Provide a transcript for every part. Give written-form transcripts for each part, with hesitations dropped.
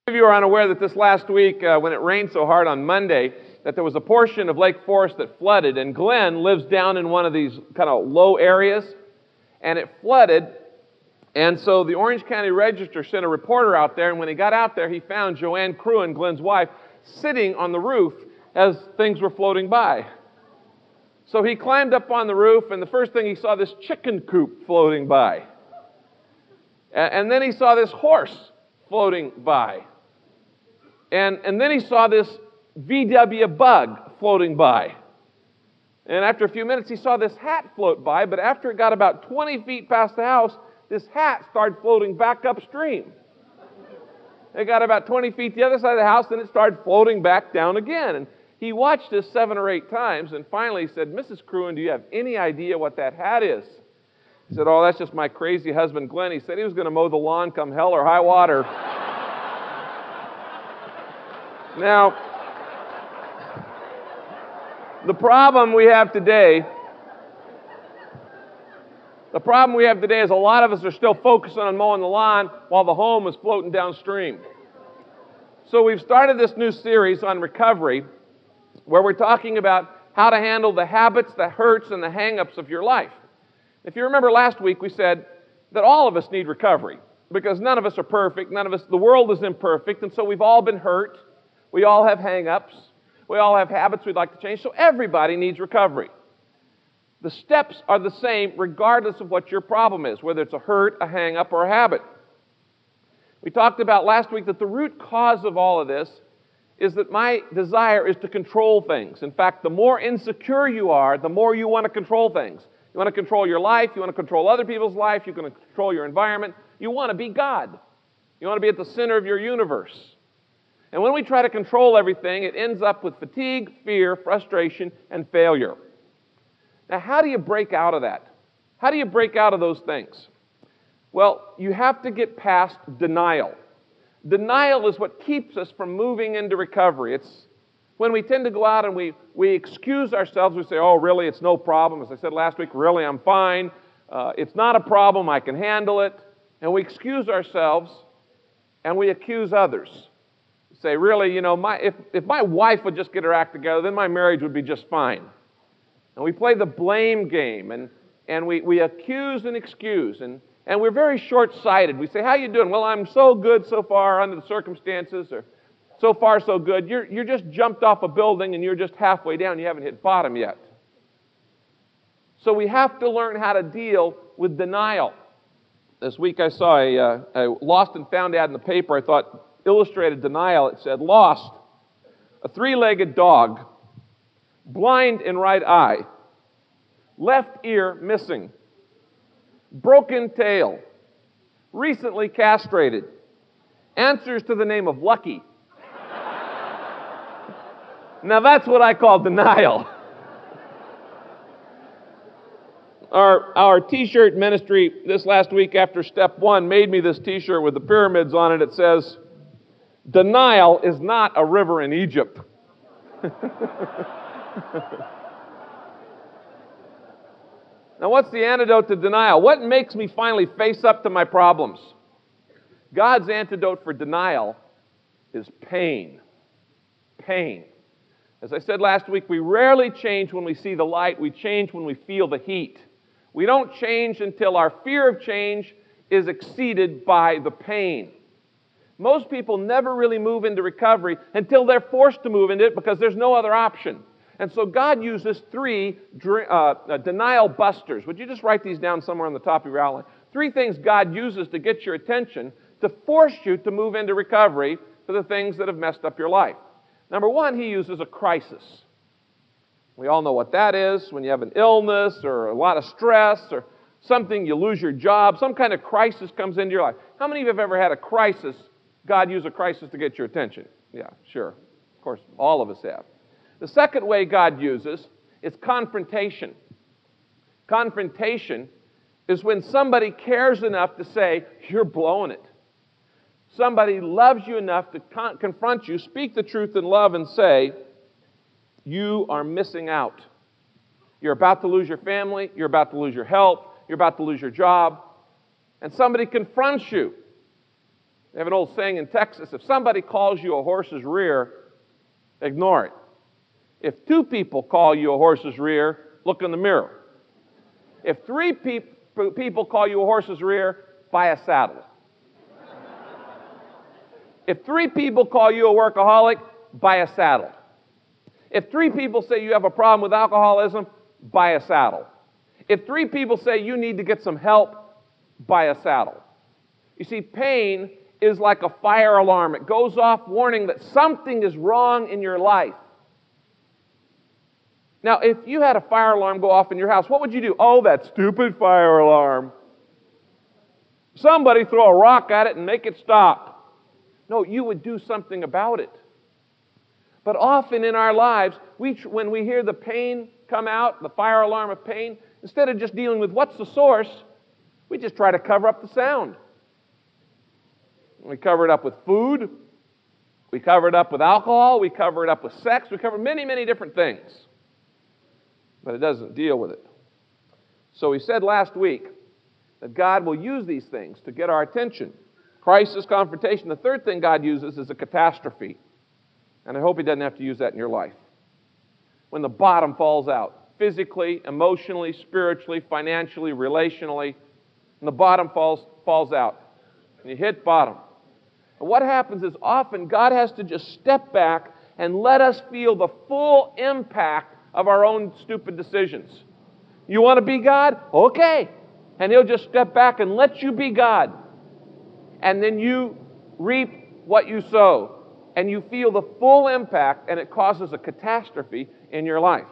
Some of you are unaware that this last week, when it rained so hard on Monday, that there was a portion of Lake Forest that flooded, and Glenn lives down in one of these kind of low areas, and it flooded, and so the Orange County Register sent a reporter out there, and when he got out there, he found Joanne Cruen, Glenn's wife, sitting on the roof as things were floating by. So he climbed up on the roof, and the first thing he saw this chicken coop floating by. And then he saw this horse floating by. And then he saw this VW bug floating by. And after a few minutes, he saw this hat float by, but after it got about 20 feet past the house, this hat started floating back upstream. It got about 20 feet the other side of the house, and it started floating back down again. And he watched this 7 or 8 times, and finally he said, "Mrs. Cruen, do you have any idea what that hat is?" He said, "Oh, that's just my crazy husband, Glenn. He said he was going to mow the lawn come hell or high water." Now, the problem we have today is a lot of us are still focusing on mowing the lawn while the home is floating downstream. So we've started this new series on recovery where we're talking about how to handle the habits, the hurts, and the hang-ups of your life. If you remember last week, we said that all of us need recovery because none of us are perfect. The world is imperfect, and so we've all been hurt. We all have hang-ups. We all have habits we'd like to change, so everybody needs recovery. The steps are the same regardless of what your problem is, whether it's a hurt, a hang-up, or a habit. We talked about last week that the root cause of all of this is that my desire is to control things. In fact, the more insecure you are, the more you want to control things. You want to control your life, you want to control other people's life, you want to control your environment. You want to be God. You want to be at the center of your universe. And when we try to control everything, it ends up with fatigue, fear, frustration, and failure. Now, how do you break out of that? How do you break out of those things? Well, you have to get past denial. Denial is what keeps us from moving into recovery. It's when we tend to go out and we excuse ourselves. We say, "Oh, really, it's no problem." As I said last week, "Really, I'm fine. It's not a problem. I can handle it." And we excuse ourselves and we accuse others. Say, "Really, if my wife would just get her act together, then my marriage would be just fine." And we play the blame game, and we accuse and excuse, and we're very short-sighted. We say, "How you doing?" "Well, I'm so good so far under the circumstances," or "So far, so good." You're just jumped off a building, and you're just halfway down. You haven't hit bottom yet. So we have to learn how to deal with denial. This week I saw a lost and found ad in the paper I thought illustrated denial. It said, "Lost, a 3-legged dog, blind in right eye, left ear missing, broken tail, recently castrated, answers to the name of Lucky." Now that's what I call denial. Our t-shirt ministry this last week after step 1 made me this t-shirt with the pyramids on it. It says, "Denial is not a river in Egypt." Now, what's the antidote to denial? What makes me finally face up to my problems? God's antidote for denial is pain. Pain. As I said last week, we rarely change when we see the light. We change when we feel the heat. We don't change until our fear of change is exceeded by the pain. Most people never really move into recovery until they're forced to move into it because there's no other option. And so God uses 3 denial busters. Would you just write these down somewhere on the top of your outline? 3 things God uses to get your attention to force you to move into recovery for the things that have messed up your life. Number 1, He uses a crisis. We all know what that is. When you have an illness or a lot of stress or something, you lose your job, some kind of crisis comes into your life. How many of you have ever had a crisis? God used a crisis to get your attention? Yeah, sure. Of course, all of us have. The second way God uses is confrontation. Confrontation is when somebody cares enough to say, "You're blowing it." Somebody loves you enough to confront you, speak the truth in love, and say, "You are missing out. You're about to lose your family. You're about to lose your health. You're about to lose your job." And somebody confronts you. They have an old saying in Texas, if somebody calls you a horse's rear, ignore it. If 2 people call you a horse's rear, look in the mirror. If 3 people call you a horse's rear, buy a saddle. If 3 people call you a workaholic, buy a saddle. If 3 people say you have a problem with alcoholism, buy a saddle. If 3 people say you need to get some help, buy a saddle. You see, pain is like a fire alarm. It goes off warning that something is wrong in your life. Now, if you had a fire alarm go off in your house, what would you do? Oh, that stupid fire alarm. Somebody throw a rock at it and make it stop. No, you would do something about it. But often in our lives, when we hear the pain come out, the fire alarm of pain, instead of just dealing with what's the source, we just try to cover up the sound. We cover it up with food. We cover it up with alcohol. We cover it up with sex. We cover many, many different things. But it doesn't deal with it. So we said last week that God will use these things to get our attention. Crisis, confrontation. The third thing God uses is a catastrophe. And I hope He doesn't have to use that in your life. When the bottom falls out, physically, emotionally, spiritually, financially, relationally, and the bottom falls out. And you hit bottom. And what happens is often God has to just step back and let us feel the full impact of our own stupid decisions. You want to be God? Okay. And He'll just step back and let you be God. And then you reap what you sow. And you feel the full impact, and it causes a catastrophe in your life.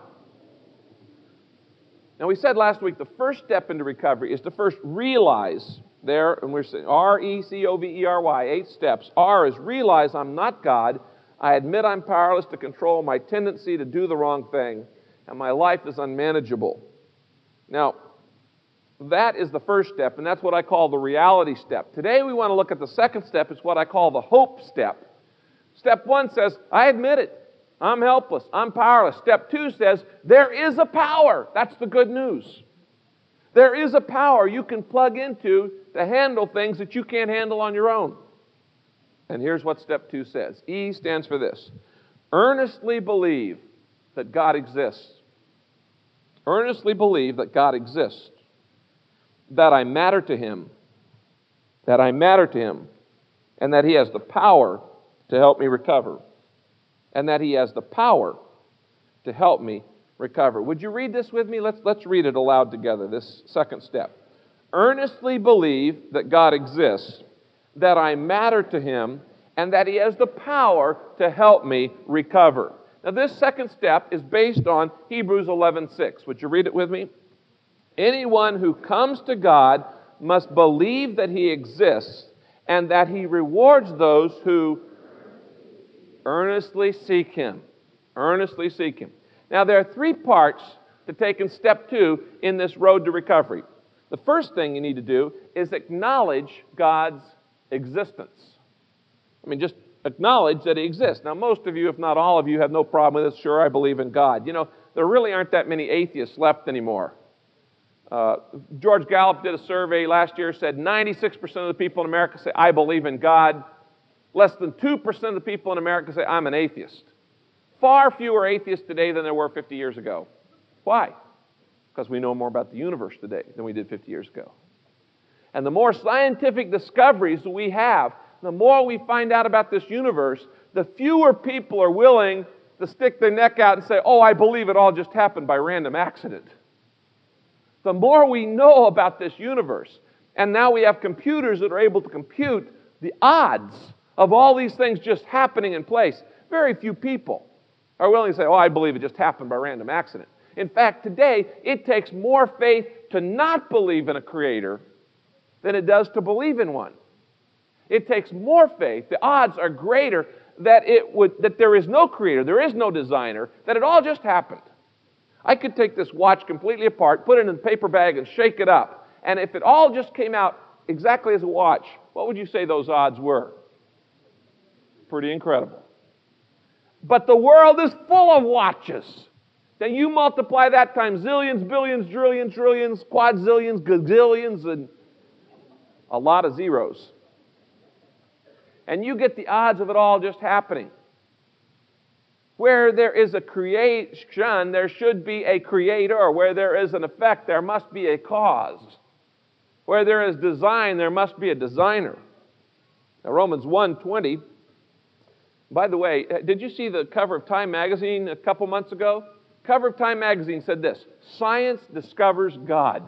Now, we said last week the first step into recovery is to first realize there, and we're saying R-E-C-O-V-E-R-Y, 8 steps. R is realize I'm not God. I admit I'm powerless to control my tendency to do the wrong thing, and my life is unmanageable. Now, that is the first step, and that's what I call the reality step. Today we want to look at the second step. It's what I call the hope step. Step 1 says, I admit it. I'm helpless. I'm powerless. Step 2 says, there is a power. That's the good news. There is a power you can plug into to handle things that you can't handle on your own. And here's what step 2 says. E stands for this. Earnestly believe that God exists. Earnestly believe that God exists. That I matter to Him. That I matter to Him. And that He has the power to help me recover. And that He has the power to help me recover. Would you read this with me? Let's read it aloud together, this second step. Earnestly believe that God exists, that I matter to Him, and that He has the power to help me recover. Now, this second step is based on Hebrews 11:6. Would you read it with me? Anyone who comes to God must believe that He exists and that He rewards those who earnestly seek Him. Earnestly seek Him. Now, there are 3 parts to take in step 2 in this road to recovery. The first thing you need to do is acknowledge God's existence. I mean, just acknowledge that He exists. Now, most of you, if not all of you, have no problem with this. Sure, I believe in God. You know, there really aren't that many atheists left anymore. George Gallup did a survey last year, said 96% of the people in America say, I believe in God. Less than 2% of the people in America say, I'm an atheist. Far fewer atheists today than there were 50 years ago. Why? Because we know more about the universe today than we did 50 years ago. And the more scientific discoveries we have, the more we find out about this universe, the fewer people are willing to stick their neck out and say, oh, I believe it all just happened by random accident. The more we know about this universe, and now we have computers that are able to compute the odds of all these things just happening in place, very few people are willing to say, oh, I believe it just happened by random accident. In fact, today, it takes more faith to not believe in a creator than it does to believe in one. It takes more faith. The odds are greater that there is no creator, there is no designer, that it all just happened. I could take this watch completely apart, put it in a paper bag, and shake it up. And if it all just came out exactly as a watch, what would you say those odds were? Pretty incredible. But the world is full of watches. Then you multiply that times zillions, billions, trillions, trillions, quadzillions, gazillions, and a lot of zeros. And you get the odds of it all just happening. Where there is a creation, there should be a creator. Where there is an effect, there must be a cause. Where there is design, there must be a designer. Now, Romans 1:20. By the way, did you see the cover of Time magazine a couple months ago? Cover of Time magazine said this: "Science discovers God."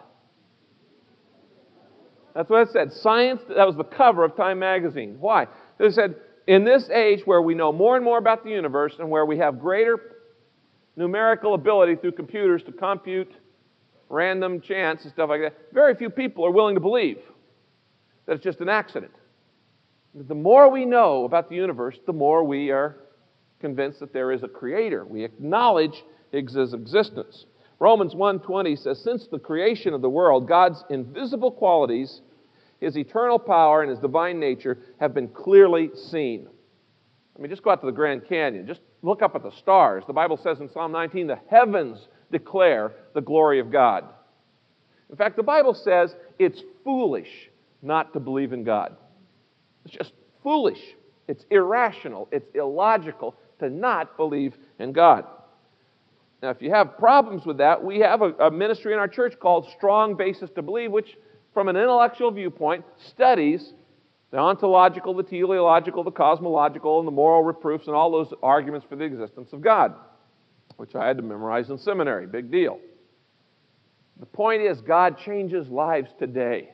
That's what it said. Science, that was the cover of Time magazine. Why? It said, in this age where we know more and more about the universe and where we have greater numerical ability through computers to compute random chance and stuff like that, very few people are willing to believe that it's just an accident. The more we know about the universe, the more we are convinced that there is a creator. We acknowledge his existence. Romans 1:20 says, since the creation of the world, God's invisible qualities, his eternal power, and his divine nature have been clearly seen. I mean, just go out to the Grand Canyon. Just look up at the stars. The Bible says in Psalm 19, the heavens declare the glory of God. In fact, the Bible says it's foolish not to believe in God. It's just foolish. It's irrational. It's illogical to not believe in God. Now, if you have problems with that, we have a ministry in our church called Strong Basis to Believe, which, from an intellectual viewpoint, studies the ontological, the teleological, the cosmological, and the moral reproofs, and all those arguments for the existence of God, which I had to memorize in seminary. Big deal. The point is, God changes lives today.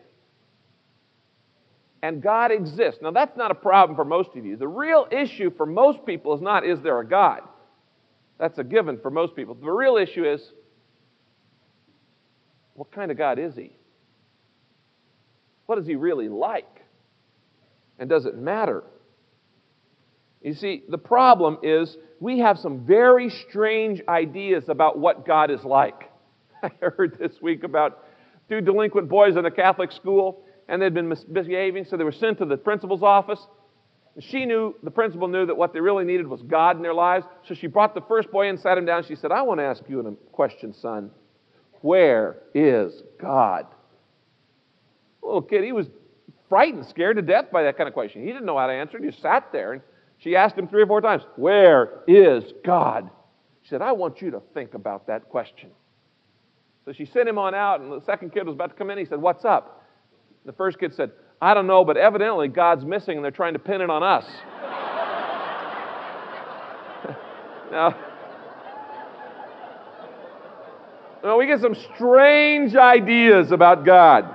And God exists. Now, that's not a problem for most of you. The real issue for most people is not, is there a God? That's a given for most people. The real issue is, what kind of God is he? What is he really like? And does it matter? You see, the problem is we have some very strange ideas about what God is like. I heard this week about two delinquent boys in a Catholic school, and they'd been misbehaving, so they were sent to the principal's office. The principal knew that what they really needed was God in their lives, so she brought the first boy in, sat him down. She said, I want to ask you a question, son. Where is God? The little kid, he was frightened, scared to death by that kind of question. He didn't know how to answer it. He just sat there, and she asked him 3 or 4 times, where is God? She said, I want you to think about that question. So she sent him on out, and the second kid was about to come in. He said, what's up? The first kid said, I don't know, but evidently God's missing and they're trying to pin it on us. Now, we get some strange ideas about God.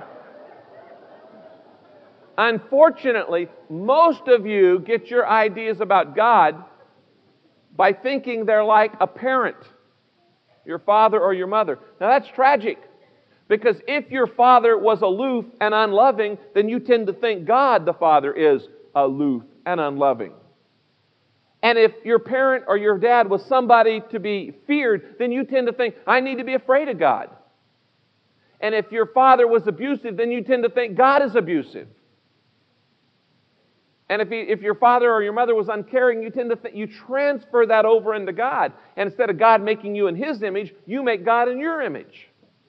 Unfortunately, most of you get your ideas about God by thinking they're like a parent, your father or your mother. Now, that's tragic. Because if your father was aloof and unloving, then you tend to think God, the Father, is aloof and unloving. And if your parent or your dad was somebody to be feared, then you tend to think, I need to be afraid of God. And if your father was abusive, then you tend to think God is abusive. And if your father or your mother was uncaring, you tend to think, you transfer that over into God. And instead of God making you in his image, you make God in your image.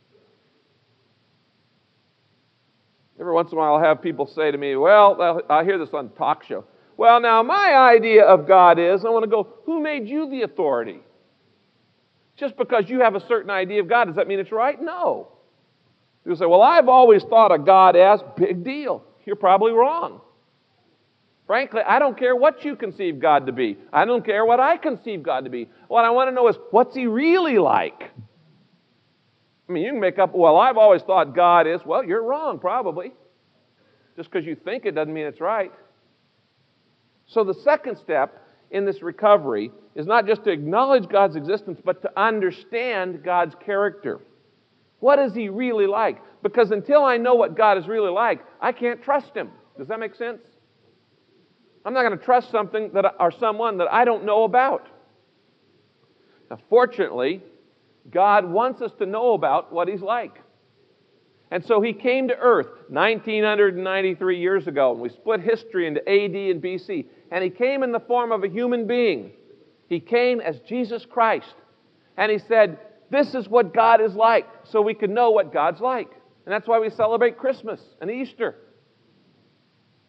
Every once in a while I'll have people say to me, well, I hear this on talk show. Well, now my idea of God is, I want to go, who made you the authority? Just because you have a certain idea of God, does that mean it's right? No. People say, well, I've always thought of God as, big deal. You're probably wrong. Frankly, I don't care what you conceive God to be. I don't care what I conceive God to be. What I want to know is, what's he really like? I mean, you can make up, well, I've always thought God is, well, you're wrong, probably. Just because you think it doesn't mean it's right. So the second step in this recovery is not just to acknowledge God's existence, but to understand God's character. What is he really like? Because until I know what God is really like, I can't trust him. Does that make sense? I'm not going to trust something or someone that I don't know about. Now, fortunately, God wants us to know about what he's like. And so he came to earth 1993 years ago, and we split history into AD and BC. And he came in the form of a human being. He came as Jesus Christ. And he said, this is what God is like, so we can know what God's like. And that's why we celebrate Christmas and Easter.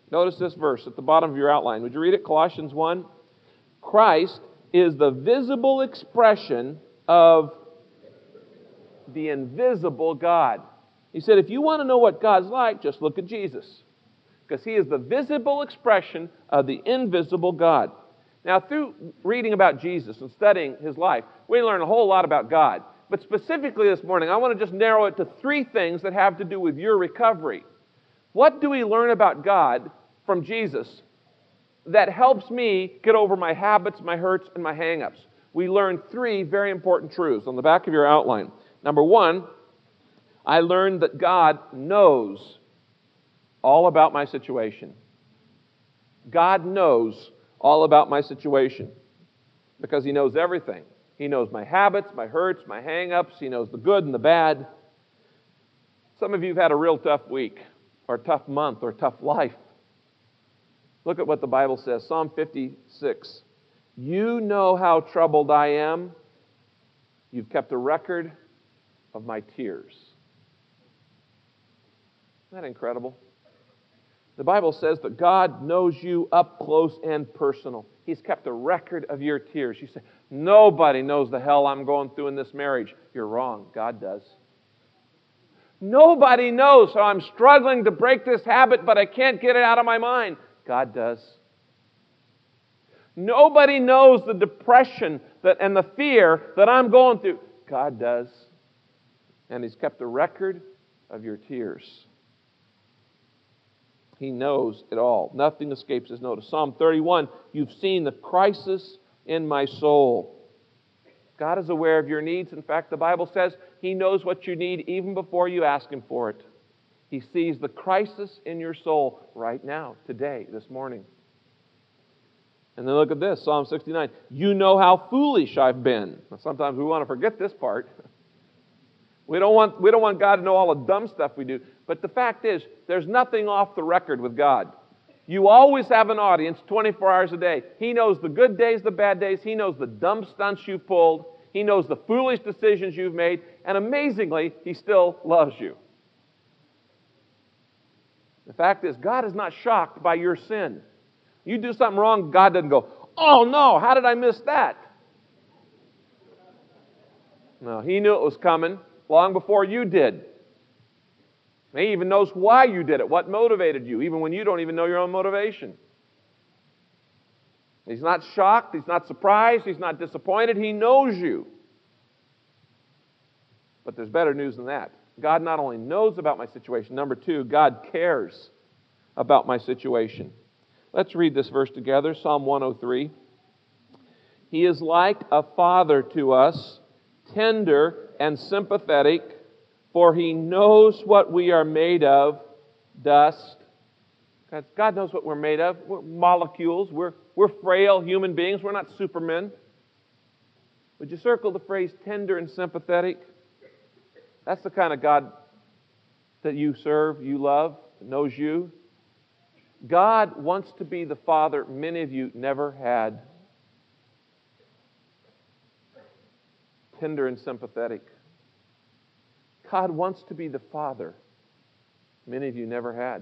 Notice this verse at the bottom of your outline. Would you read it? Colossians 1. Christ is the visible expression of the invisible God. He said, if you want to know what God's like, just look at Jesus. Because he is the visible expression of the invisible God. Now, through reading about Jesus and studying his life, we learn a whole lot about God. But specifically this morning, I want to just narrow it to 3 things that have to do with your recovery. What do we learn about God from Jesus that helps me get over my habits, my hurts, and my hang-ups? We learn 3 very important truths on the back of your outline. Number 1, I learned that God knows all about my situation. God knows all about my situation because he knows everything. He knows my habits, my hurts, my hang-ups. He knows the good and the bad. Some of you have had a real tough week or a tough month or a tough life. Look at what the Bible says. Psalm 56. You know how troubled I am. You've kept a record of my tears. Isn't that incredible? The Bible says that God knows you up close and personal. He's kept a record of your tears. You say, nobody knows the hell I'm going through in this marriage. You're wrong. God does. Nobody knows how I'm struggling to break this habit, but I can't get it out of my mind. God does. Nobody knows the depression and the fear that I'm going through. God does. And he's kept a record of your tears. He knows it all. Nothing escapes his notice. Psalm 31, you've seen the crisis in my soul. God is aware of your needs. In fact, the Bible says he knows what you need even before you ask him for it. He sees the crisis in your soul right now, today, this morning. And then look at this, Psalm 69. You know how foolish I've been. Now, sometimes we want to forget this part. We don't want God to know all the dumb stuff we do. But the fact is, there's nothing off the record with God. You always have an audience 24 hours a day. He knows the good days, the bad days. He knows the dumb stunts you've pulled. He knows the foolish decisions you've made. And amazingly, he still loves you. The fact is, God is not shocked by your sin. You do something wrong, God doesn't go, oh no, how did I miss that? No, he knew it was coming long before you did. He even knows why you did it, what motivated you, even when you don't even know your own motivation. He's not shocked, he's not surprised, he's not disappointed, he knows you. But there's better news than that. God not only knows about my situation, number 2, God cares about my situation. Let's read this verse together, Psalm 103. He is like a father to us, tender and sympathetic, for he knows what we are made of, dust. God knows what we're made of. We're molecules. We're frail human beings. We're not supermen. Would you circle the phrase tender and sympathetic? That's the kind of God that you serve, you love, knows you. God wants to be the Father many of you never had. Tender and sympathetic. God wants to be the Father many of you never had.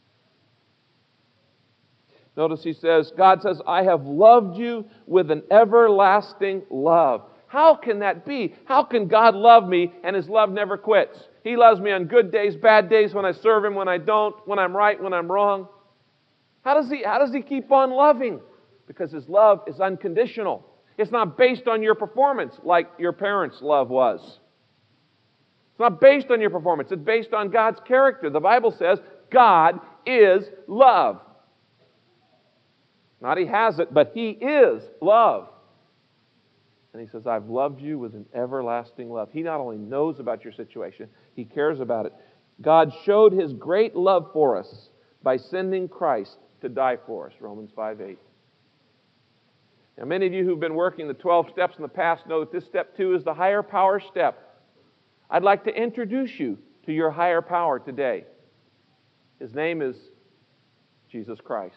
Notice he says, God says, I have loved you with an everlasting love. How can that be? How can God love me and his love never quits? He loves me on good days, bad days, when I serve him, when I don't, when I'm right, when I'm wrong. How does he keep on loving? Because his love is unconditional. It's not based on your performance like your parents' love was. It's not based on your performance. It's based on God's character. The Bible says God is love. Not he has it, but he is love. And he says, I've loved you with an everlasting love. He not only knows about your situation, he cares about it. God showed his great love for us by sending Christ to die for us, Romans 5:8. Now, many of you who've been working the 12 steps in the past know that this step 2 is the higher power step. I'd like to introduce you to your higher power today. His name is Jesus Christ.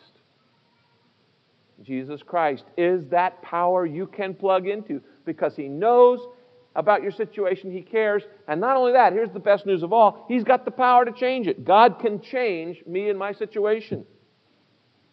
Jesus Christ is that power you can plug into because he knows about your situation. He cares. And not only that, here's the best news of all. He's got the power to change it. God can change me and my situation.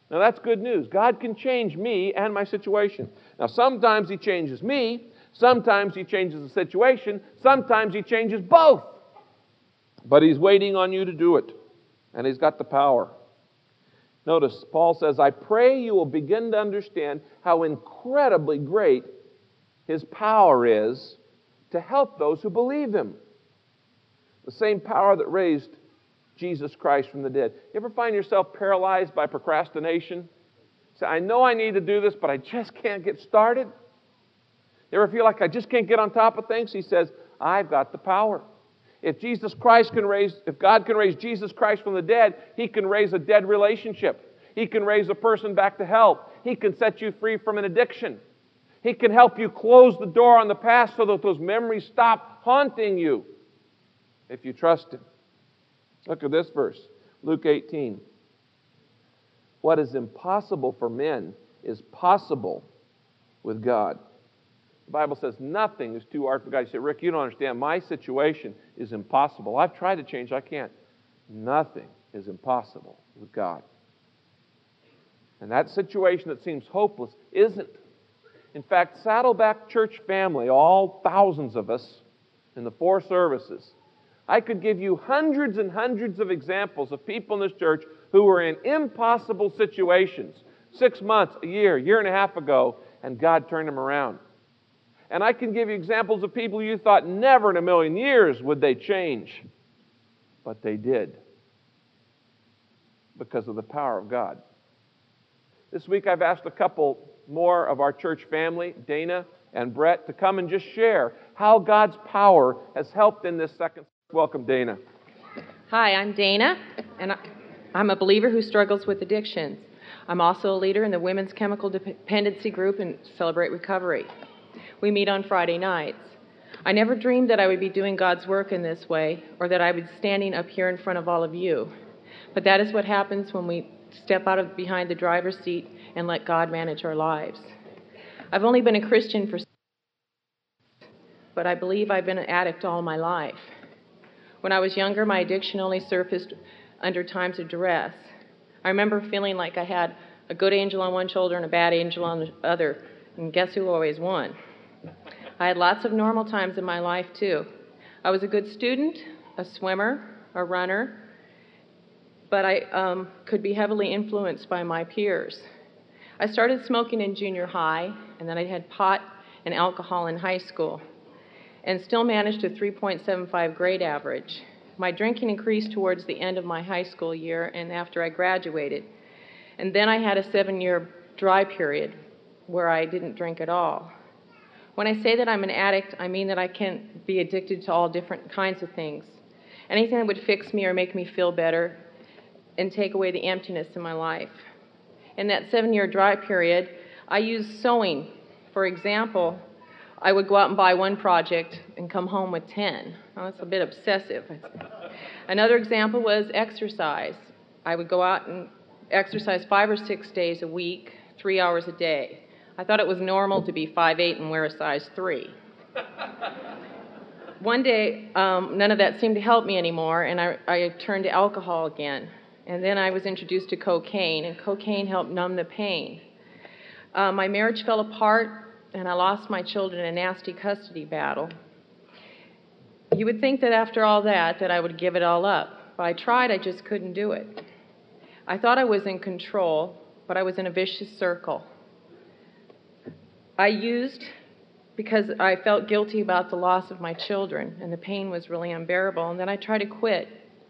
Now that's good news. God can change me and my situation. Now sometimes He changes me, sometimes He changes the situation, sometimes He changes both. But He's waiting on you to do it, and He's got the power. Notice, Paul says, I pray you will begin to understand how incredibly great His power is to help those who believe Him. The same power that raised Jesus Christ from the dead. You ever find yourself paralyzed by procrastination? Say, I know I need to do this, but I just can't get started. You ever feel like I just can't get on top of things? He says, I've got the power. If God can raise Jesus Christ from the dead, He can raise a dead relationship. He can raise a person back to health. He can set you free from an addiction. He can help you close the door on the past so that those memories stop haunting you if you trust Him. Look at this verse, Luke 18. What is impossible for men is possible with God. The Bible says nothing is too hard for God. You say, Rick, you don't understand. My situation is impossible. I've tried to change. I can't. Nothing is impossible with God. And that situation that seems hopeless isn't. In fact, Saddleback Church family, all thousands of us in the 4 services, I could give you hundreds and hundreds of examples of people in this church who were in impossible situations 6 months, a year and a half ago, and God turned them around. And I can give you examples of people you thought never in a million years would they change. But they did. Because of the power of God. This week I've asked a couple more of our church family, Dana and Brett, to come and just share how God's power has helped in this second. Welcome, Dana. Hi, I'm Dana, and I'm a believer who struggles with addictions. I'm also a leader in the Women's Chemical Dependency Group in Celebrate Recovery. We meet on Friday nights. I never dreamed that I would be doing God's work in this way, or that I would be standing up here in front of all of you. But that is what happens when we step out of behind the driver's seat and let God manage our lives. I've only been a Christian for 6 years, but I believe I've been an addict all my life. When I was younger, my addiction only surfaced under times of duress. I remember feeling like I had a good angel on one shoulder and a bad angel on the other, and guess who always won? I had lots of normal times in my life, too. I was a good student, a swimmer, a runner, but I could be heavily influenced by my peers. I started smoking in junior high, and then I had pot and alcohol in high school, and still managed a 3.75 grade average. My drinking increased towards the end of my high school year and after I graduated. And then I had a 7-year dry period where I didn't drink at all. When I say that I'm an addict, I mean that I can be addicted to all different kinds of things. Anything that would fix me or make me feel better and take away the emptiness in my life. In that 7-year dry period, I used sewing. For example, I would go out and buy one project and come home with 10. Now, that's a bit obsessive. Another example was exercise. I would go out and exercise 5 or 6 days a week, 3 hours a day. I thought it was normal to be 5'8" and wear a size 3. One day, none of that seemed to help me anymore, and I turned to alcohol again. And then I was introduced to cocaine, and cocaine helped numb the pain. My marriage fell apart, and I lost my children in a nasty custody battle. You would think that after all that I would give it all up. But I tried, I just couldn't do it. I thought I was in control, but I was in a vicious circle. I used because I felt guilty about the loss of my children, and the pain was really unbearable, and then I tried to quit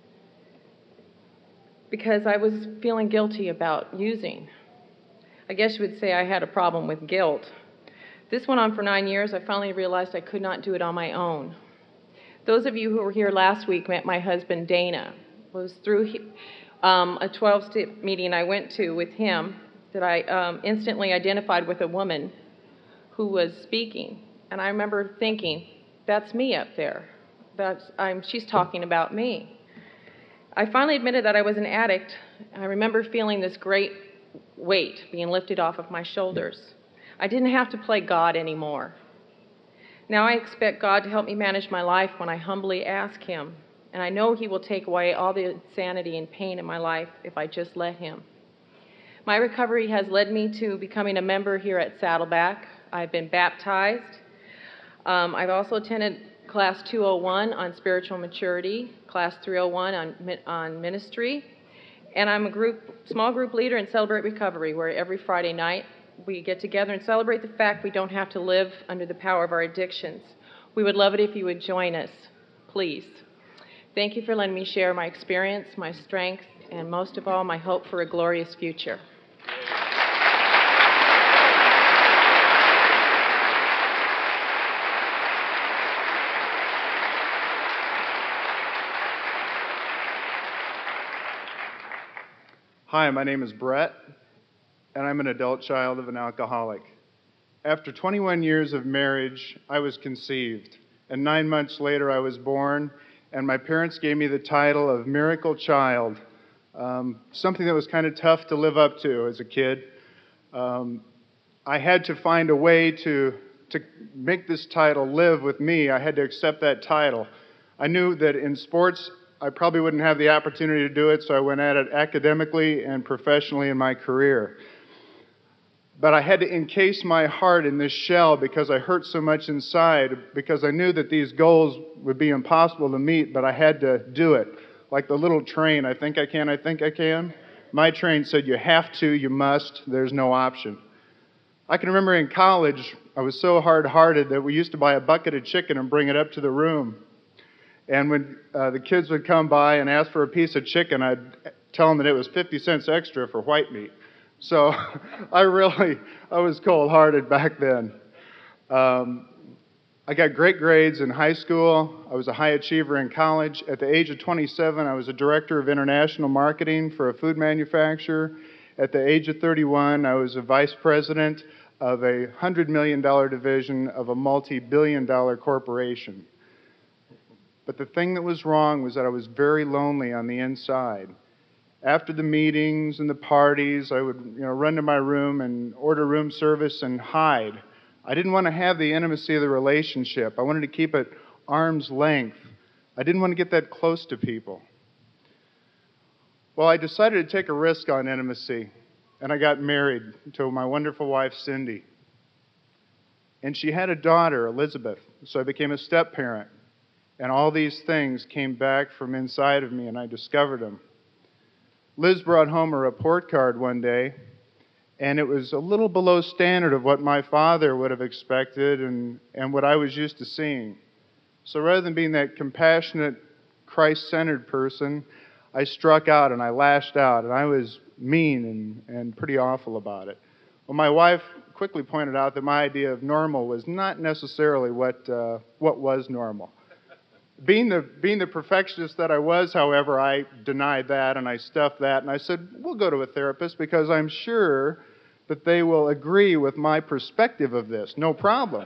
because I was feeling guilty about using. I guess you would say I had a problem with guilt. This went on for 9 years. I finally realized I could not do it on my own. Those of you who were here last week met my husband, Dana. It was through a 12-step meeting I went to with him that I instantly identified with a woman who was speaking. And I remember thinking, that's me up there. She's talking about me. I finally admitted that I was an addict. I remember feeling this great weight being lifted off of my shoulders. I didn't have to play God anymore. Now I expect God to help me manage my life when I humbly ask Him, and I know He will take away all the insanity and pain in my life if I just let Him. My recovery has led me to becoming a member here at Saddleback. I've been baptized. I've also attended Class 201 on spiritual maturity, Class 301 on ministry, and I'm a small group leader in Celebrate Recovery, where every Friday night we get together and celebrate the fact we don't have to live under the power of our addictions. We would love it if you would join us, please. Thank you for letting me share my experience, my strength, and most of all, my hope for a glorious future. Hi, my name is Brett, and I'm an adult child of an alcoholic. After 21 years of marriage, I was conceived, and 9 months later I was born, and my parents gave me the title of Miracle Child, something that was kind of tough to live up to as a kid. I had to find a way to make this title live with me. I had to accept that title. I knew that in sports, I probably wouldn't have the opportunity to do it, so I went at it academically and professionally in my career. But I had to encase my heart in this shell because I hurt so much inside, because I knew that these goals would be impossible to meet, but I had to do it. Like the little train, I think I can, I think I can. My train said, you have to, you must, there's no option. I can remember in college, I was so hard-hearted that we used to buy a bucket of chicken and bring it up to the room. And when the kids would come by and ask for a piece of chicken, I'd tell them that it was 50 cents extra for white meat. So I was cold-hearted back then. I got great grades in high school. I was a high achiever in college. At the age of 27, I was a director of international marketing for a food manufacturer. At the age of 31, I was a vice president of a $100 million division of a multi-billion-dollar corporation. But the thing that was wrong was that I was very lonely on the inside. After the meetings and the parties, I would run to my room and order room service and hide. I didn't want to have the intimacy of the relationship. I wanted to keep it arm's length. I didn't want to get that close to people. Well, I decided to take a risk on intimacy, and I got married to my wonderful wife, Cindy. And she had a daughter, Elizabeth, so I became a step-parent. And all these things came back from inside of me, and I discovered them. Liz brought home a report card one day, and it was a little below standard of what my father would have expected and what I was used to seeing. So rather than being that compassionate, Christ-centered person, I struck out and I lashed out, and I was mean and pretty awful about it. Well, my wife quickly pointed out that my idea of normal was not necessarily what was normal. Being the perfectionist that I was, however, I denied that and I stuffed that, and I said, we'll go to a therapist because I'm sure that they will agree with my perspective of this. No problem.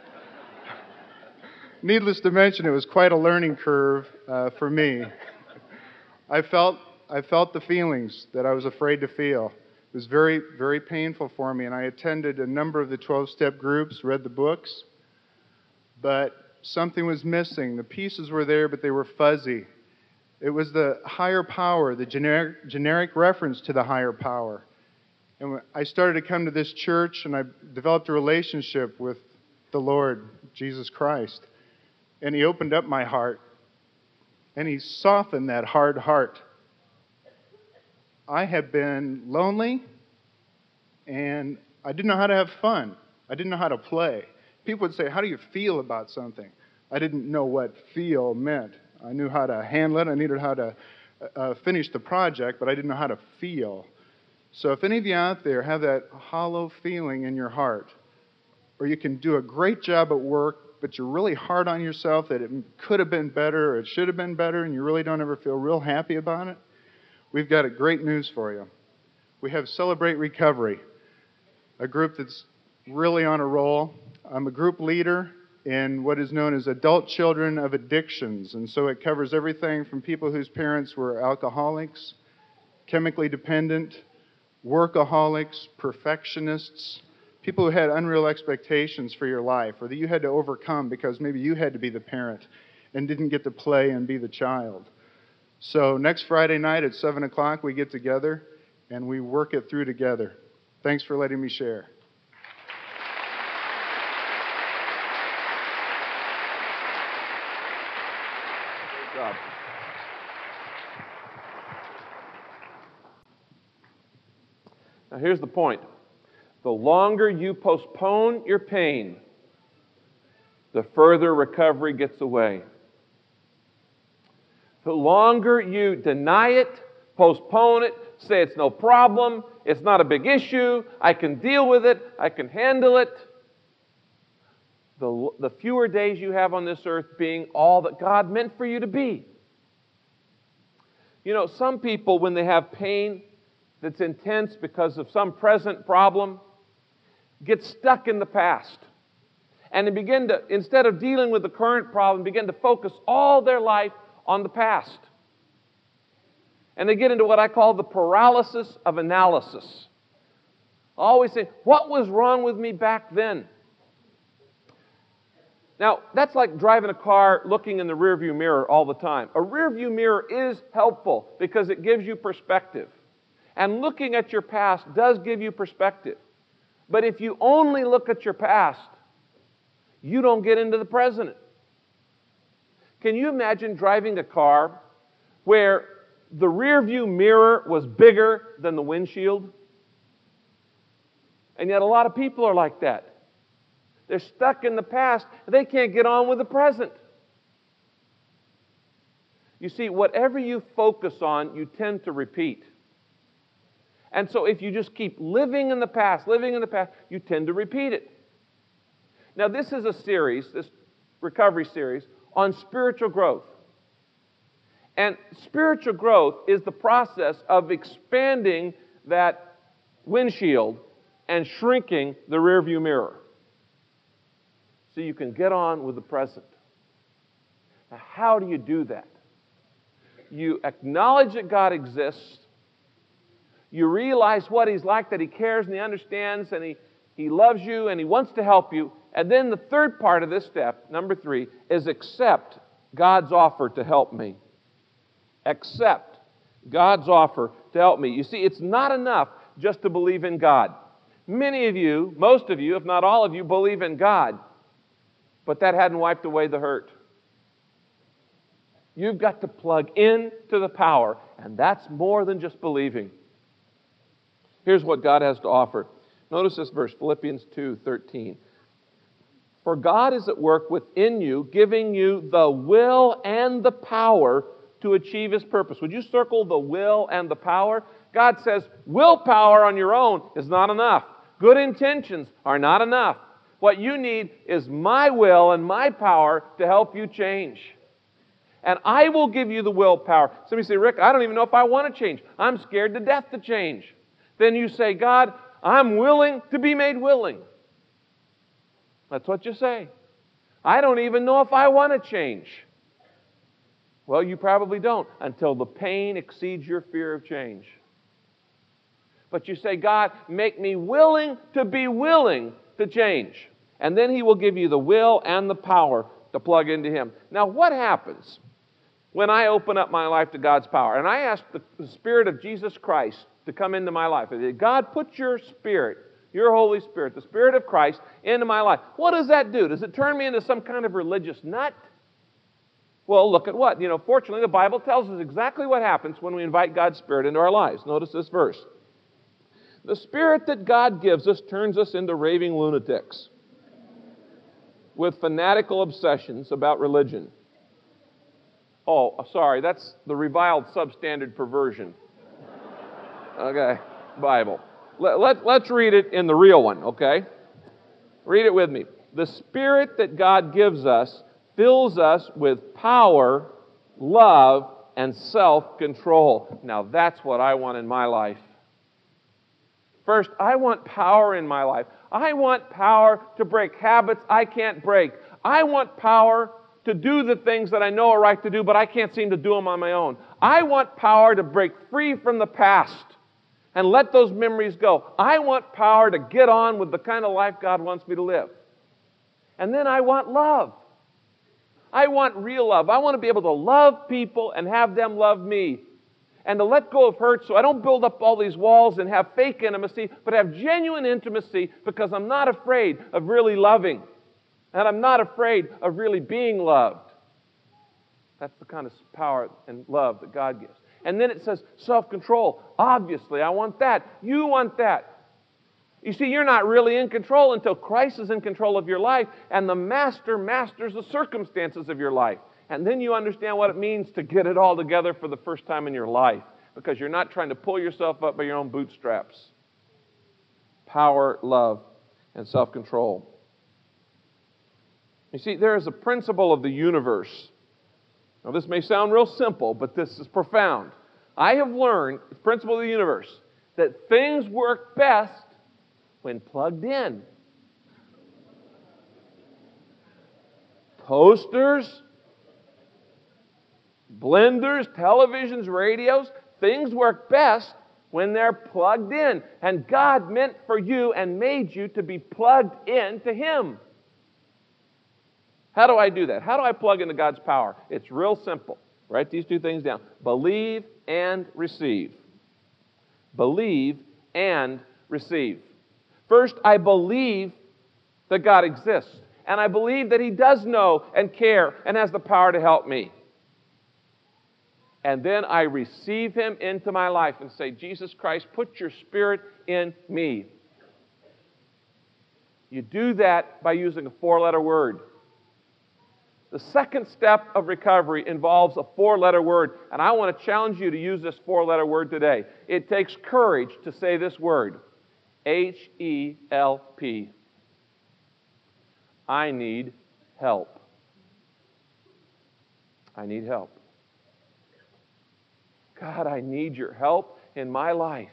Needless to mention, it was quite a learning curve for me. I felt the feelings that I was afraid to feel. It was very, very painful for me, and I attended a number of the 12-step groups, read the books, but something was missing. The pieces were there, but they were fuzzy. It was the higher power, the generic reference to the higher power. And when I started to come to this church, and I developed a relationship with the Lord, Jesus Christ. And He opened up my heart, and He softened that hard heart. I have been lonely, and I didn't know how to have fun. I didn't know how to play. People would say, how do you feel about something? I didn't know what feel meant. I knew how to handle it. I knew how to finish the project, but I didn't know how to feel. So if any of you out there have that hollow feeling in your heart, or you can do a great job at work, but you're really hard on yourself that it could have been better or it should have been better, and you really don't ever feel real happy about it, we've got great news for you. We have Celebrate Recovery, a group that's really on a roll. I'm a group leader in what is known as Adult Children of Addictions, and so it covers everything from people whose parents were alcoholics, chemically dependent, workaholics, perfectionists, people who had unreal expectations for your life, or that you had to overcome because maybe you had to be the parent and didn't get to play and be the child. So next Friday night at 7 o'clock we get together, and we work it through together. Thanks for letting me share. Good job. Now here's the point. The longer you postpone your pain, the further recovery gets away. The longer you deny it, postpone it, say it's no problem, it's not a big issue, I can deal with it, I can handle it, the fewer days you have on this earth being all that God meant for you to be. You know, some people, when they have pain that's intense because of some present problem, get stuck in the past. And they begin to, instead of dealing with the current problem, begin to focus all their life on the past. And they get into what I call the paralysis of analysis. I always say, what was wrong with me back then? Now, that's like driving a car looking in the rearview mirror all the time. A rearview mirror is helpful because it gives you perspective. And looking at your past does give you perspective. But if you only look at your past, you don't get into the present. Can you imagine driving a car where the rearview mirror was bigger than the windshield? And yet a lot of people are like that. They're stuck in the past, and they can't get on with the present. You see, whatever you focus on, you tend to repeat. And so if you just keep living in the past, you tend to repeat it. Now, this is a series, this recovery series, on spiritual growth. And spiritual growth is the process of expanding that windshield and shrinking the rearview mirror so you can get on with the present. Now, how do you do that? You acknowledge that God exists. You realize what He's like, that He cares and He understands and He loves you and He wants to help you. And then the third part of this step, number 3, is accept God's offer to help me. Accept God's offer to help me. You see, it's not enough just to believe in God. Many of you, most of you, if not all of you, believe in God. But that hadn't wiped away the hurt. You've got to plug into the power, and that's more than just believing. Here's what God has to offer. Notice this verse, Philippians 2:13. For God is at work within you, giving you the will and the power to achieve His purpose. Would you circle the will and the power? God says willpower on your own is not enough. Good intentions are not enough. What you need is my will and my power to help you change. And I will give you the willpower. Somebody say, Rick, I don't even know if I want to change. I'm scared to death to change. Then you say, God, I'm willing to be made willing. That's what you say. I don't even know if I want to change. Well, you probably don't until the pain exceeds your fear of change. But you say, God, make me willing to be willing to change. And then He will give you the will and the power to plug into Him. Now, what happens when I open up my life to God's power? And I ask the Spirit of Jesus Christ to come into my life. God, put your Spirit, your Holy Spirit, the Spirit of Christ, into my life. What does that do? Does it turn me into some kind of religious nut? Well, look at what. Fortunately, the Bible tells us exactly what happens when we invite God's Spirit into our lives. Notice this verse. The Spirit that God gives us turns us into raving lunatics with fanatical obsessions about religion. Oh, sorry, that's the reviled substandard perversion. Okay, Bible. Let's read it in the real one, okay? Read it with me. The Spirit that God gives us fills us with power, love, and self-control. Now that's what I want in my life. First, I want power in my life. I want power to break habits I can't break. I want power to do the things that I know are right to do, but I can't seem to do them on my own. I want power to break free from the past and let those memories go. I want power to get on with the kind of life God wants me to live. And then I want love. I want real love. I want to be able to love people and have them love me. and to let go of hurt so I don't build up all these walls and have fake intimacy, but have genuine intimacy because I'm not afraid of really loving. And I'm not afraid of really being loved. That's the kind of power and love that God gives. And then it says self-control. Obviously, I want that. You want that. You see, you're not really in control until Christ is in control of your life and the master masters the circumstances of your life. And then you understand what it means to get it all together for the first time in your life because you're not trying to pull yourself up by your own bootstraps. Power, love, and self-control. You see, there is a principle of the universe. Now, this may sound real simple, but this is profound. I have learned, the principle of the universe, that things work best when plugged in. Toasters, blenders, televisions, radios, things work best when they're plugged in. And God meant for you and made you to be plugged in to Him. How do I do that? How do I plug into God's power? It's real simple. Write these two things down. Believe and receive. Believe and receive. First, I believe that God exists. And I believe that He does know and care and has the power to help me. And then I receive Him into my life and say, Jesus Christ, put your Spirit in me. You do that by using a four-letter word. The second step of recovery involves a four-letter word, and I want to challenge you to use this four-letter word today. It takes courage to say this word. H-E-L-P. I need help. I need help. God, I need your help in my life.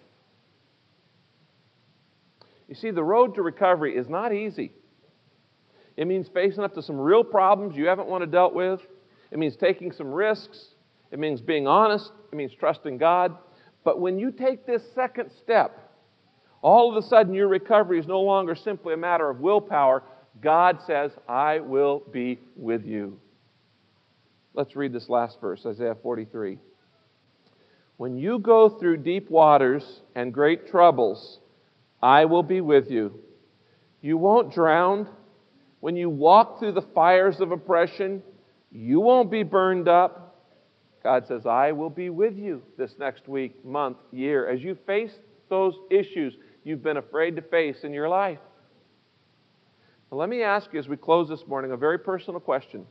You see, the road to recovery is not easy. It means facing up to some real problems you haven't wanted dealt with. It means taking some risks. It means being honest. It means trusting God. But when you take this second step, all of a sudden your recovery is no longer simply a matter of willpower. God says, I will be with you. Let's read this last verse, Isaiah 43. When you go through deep waters and great troubles, I will be with you. You won't drown. When you walk through the fires of oppression, you won't be burned up. God says, I will be with you this next week, month, year, as you face those issues you've been afraid to face in your life. Now, let me ask you as we close this morning a very personal question.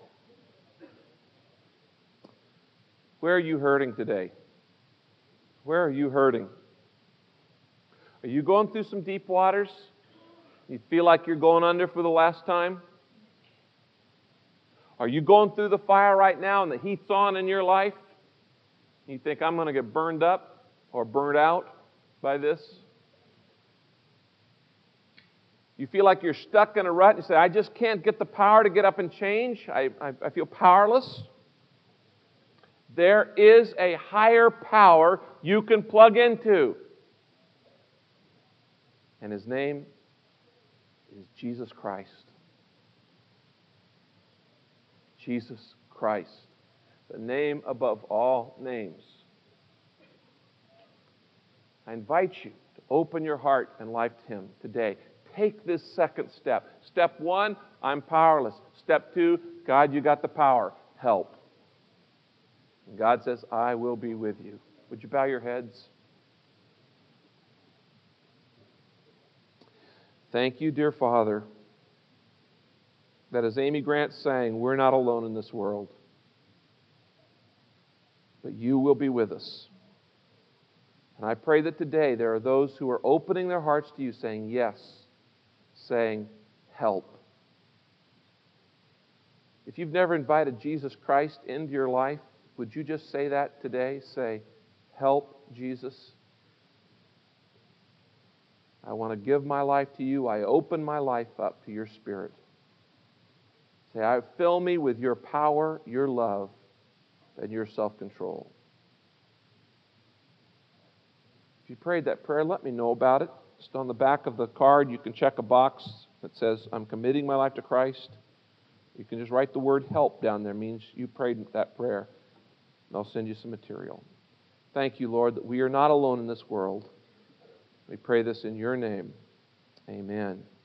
Where are you hurting today? Where are you hurting? Are you going through some deep waters? You feel like you're going under for the last time? Are you going through the fire right now and the heat's on in your life? You think, I'm going to get burned up or burned out by this? You feel like you're stuck in a rut and you say, I just can't get the power to get up and change. I feel powerless. There is a higher power you can plug into. And His name is Jesus Christ. Jesus Christ, the name above all names. I invite you to open your heart and life to Him today. Take this second step. Step one, I'm powerless. Step two, God, you got the power. Help. And God says, I will be with you. Would you bow your heads? Thank you, dear Father, that as Amy Grant sang, we're not alone in this world, but you will be with us. And I pray that today there are those who are opening their hearts to you, saying yes, saying help. If you've never invited Jesus Christ into your life, would you just say that today? Say, help, Jesus. I want to give my life to you. I open my life up to your Spirit. Say, fill me with your power, your love, and your self-control. If you prayed that prayer, let me know about it. Just on the back of the card, you can check a box that says, I'm committing my life to Christ. You can just write the word help down there. It means you prayed that prayer. And I'll send you some material. Thank you, Lord, that we are not alone in this world. We pray this in your name. Amen.